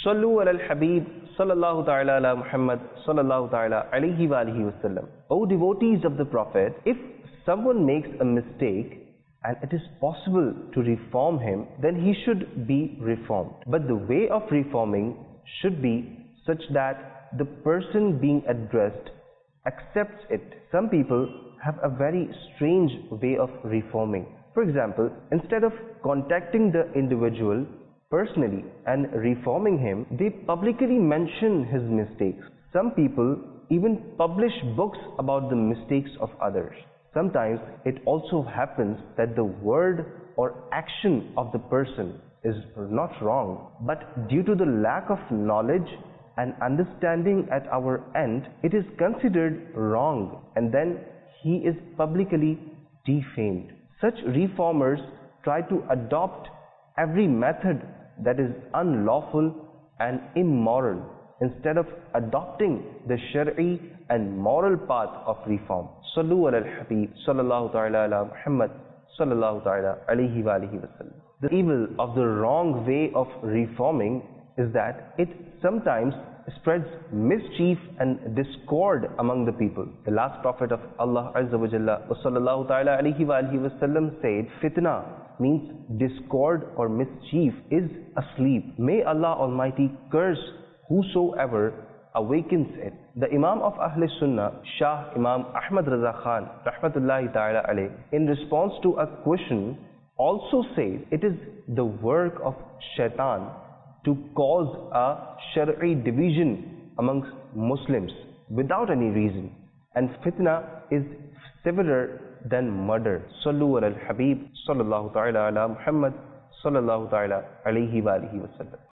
Sallu ala al-Habib sallallahu ta'ala ala Muhammad sallallahu ta'ala alayhi wa alihi wasallam. O devotees of the Prophet, if someone makes a mistake and it is possible to reform him, then he should be reformed. But the way of reforming should be such that the person being addressed accepts it. Some people have a very strange way of reforming. For example, instead of contacting the individual personally and reforming him, they publicly mention his mistakes. Some people even publish books about the mistakes of others. Sometimes it also happens that the word or action of the person is not wrong, but due to the lack of knowledge and understanding at our end, it is considered wrong, and then he is publicly defamed. Such reformers try to adopt every method that is unlawful and immoral instead of adopting the Shari'i and moral path of reform. Sallu ala al-Habib sallallahu ta'ala ala Muhammad sallallahu ta'ala alayhi wa alihi wasallam. The evil of the wrong way of reforming is that it sometimes spreads mischief and discord among the people. The last Prophet of Allah Azza wa Jalla sallallahu ta'ala alayhi wa alihi wasallam said, fitna means discord or mischief is asleep. May Allah Almighty curse whosoever awakens it. The Imam of Ahl Sunnah, Shah Imam Ahmad Raza Khan rahmatullahi ta'ala alayh, in response to a question also says it is the work of shaitan to cause a Shari'i division amongst Muslims without any reason, and fitna is severer than murder. Sallu ala al-Habib sallallahu ta'ala ala Muhammad sallallahu ta'ala alayhi wa alihi wa sallam.